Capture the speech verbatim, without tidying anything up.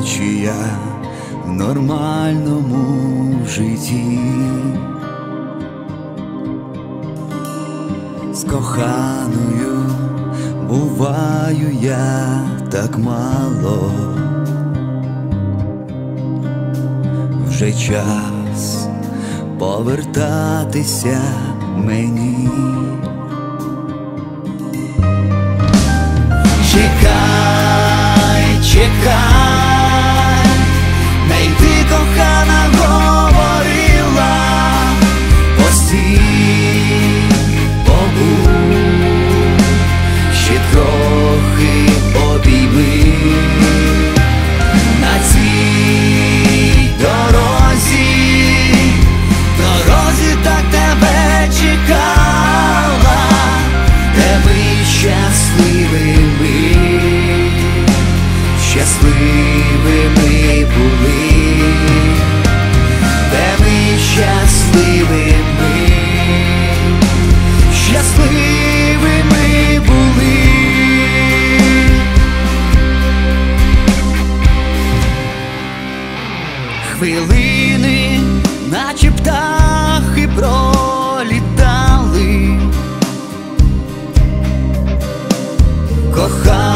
чи я в нормальному житті. З коханою буваю я так мало. Вже час повертатися мені. Чекай, чекай, не йди, кохана, говорила, постій, побудь, ще трохи обійми. На цій дорозі, дорозі так тебе чекала, де ми щасливими, щасливими були, де ми щасливими, щасливими були. Хвилини, наче птахи, пролітали, кохання